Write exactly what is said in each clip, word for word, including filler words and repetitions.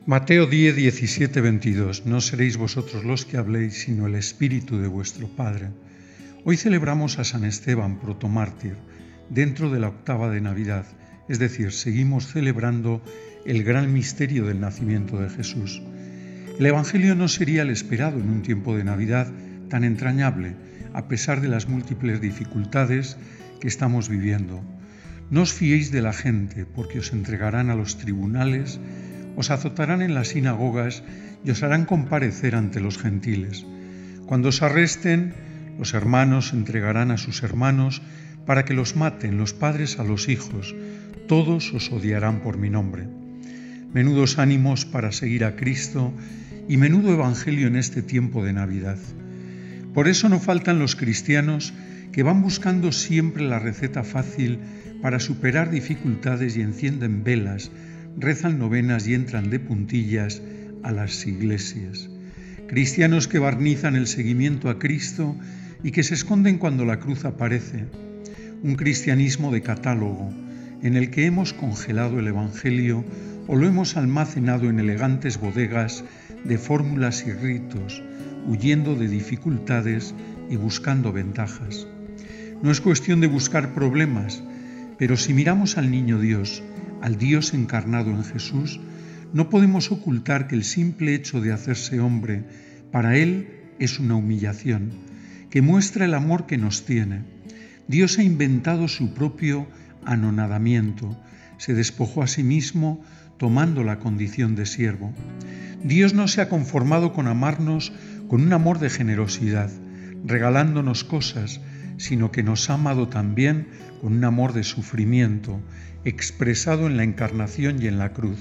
Mateo diez, diecisiete, veintidós. No seréis vosotros los que habléis, sino el Espíritu de vuestro Padre. Hoy celebramos a San Esteban, protomártir, dentro de la octava de Navidad, es decir, seguimos celebrando el gran misterio del nacimiento de Jesús. El Evangelio no sería el esperado en un tiempo de Navidad tan entrañable, a pesar de las múltiples dificultades que estamos viviendo. No os fiéis de la gente, porque os entregarán a los tribunales, os azotarán en las sinagogas y os harán comparecer ante los gentiles. Cuando os arresten, los hermanos entregarán a sus hermanos para que los maten, los padres a los hijos. Todos os odiarán por mi nombre. Menudos ánimos para seguir a Cristo y menudo evangelio en este tiempo de Navidad. Por eso no faltan los cristianos que van buscando siempre la receta fácil para superar dificultades y encienden velas, rezan novenas y entran de puntillas a las iglesias. Cristianos que barnizan el seguimiento a Cristo y que se esconden cuando la cruz aparece. Un cristianismo de catálogo, en el que hemos congelado el Evangelio o lo hemos almacenado en elegantes bodegas de fórmulas y ritos, huyendo de dificultades y buscando ventajas. No es cuestión de buscar problemas, pero si miramos al niño Dios, al Dios encarnado en Jesús, no podemos ocultar que el simple hecho de hacerse hombre para Él es una humillación, que muestra el amor que nos tiene. Dios ha inventado su propio anonadamiento, se despojó a sí mismo tomando la condición de siervo. Dios no se ha conformado con amarnos con un amor de generosidad, regalándonos cosas, sino que nos ha amado también con un amor de sufrimiento, expresado en la encarnación y en la cruz.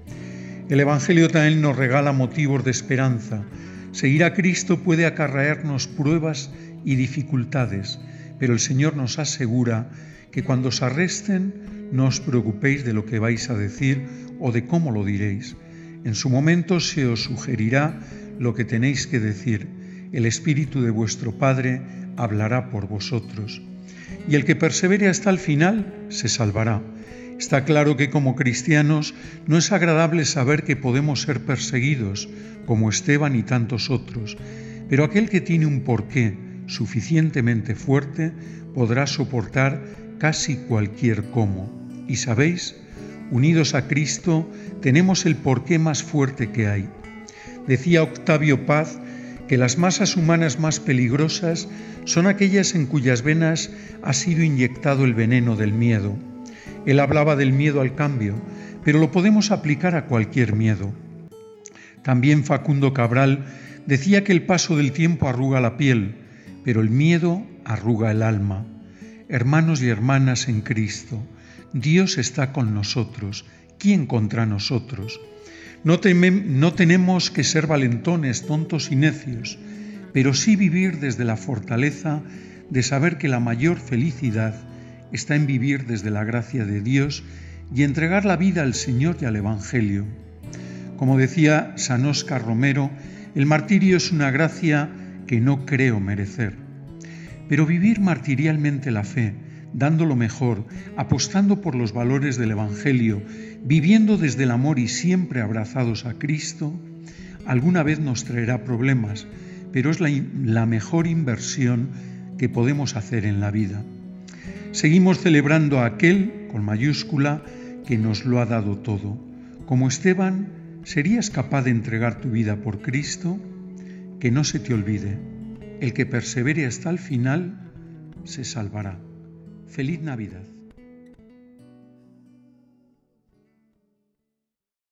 El Evangelio también nos regala motivos de esperanza. Seguir a Cristo puede acarrearnos pruebas y dificultades, pero el Señor nos asegura que cuando os arresten no os preocupéis de lo que vais a decir o de cómo lo diréis. En su momento se os sugerirá lo que tenéis que decir. El Espíritu de vuestro Padre hablará por vosotros. Y el que persevere hasta el final se salvará. Está claro que como cristianos no es agradable saber que podemos ser perseguidos, como Esteban y tantos otros, pero aquel que tiene un porqué suficientemente fuerte podrá soportar casi cualquier cómo. Y sabéis, unidos a Cristo tenemos el porqué más fuerte que hay. Decía Octavio Paz que las masas humanas más peligrosas son aquellas en cuyas venas ha sido inyectado el veneno del miedo. Él hablaba del miedo al cambio, pero lo podemos aplicar a cualquier miedo. También Facundo Cabral decía que el paso del tiempo arruga la piel, pero el miedo arruga el alma. Hermanos y hermanas en Cristo, Dios está con nosotros. ¿Quién contra nosotros? No, temem- no tenemos que ser valentones, tontos y necios, pero sí vivir desde la fortaleza de saber que la mayor felicidad está en vivir desde la gracia de Dios y entregar la vida al Señor y al Evangelio. Como decía San Óscar Romero, el martirio es una gracia que no creo merecer. Pero vivir martirialmente la fe, dando lo mejor, apostando por los valores del Evangelio, viviendo desde el amor y siempre abrazados a Cristo, alguna vez nos traerá problemas, pero es la, la mejor inversión que podemos hacer en la vida. Seguimos celebrando a aquel, con mayúscula, que nos lo ha dado todo. Como Esteban, ¿serías capaz de entregar tu vida por Cristo? Que no se te olvide, el que persevere hasta el final se salvará. ¡Feliz Navidad!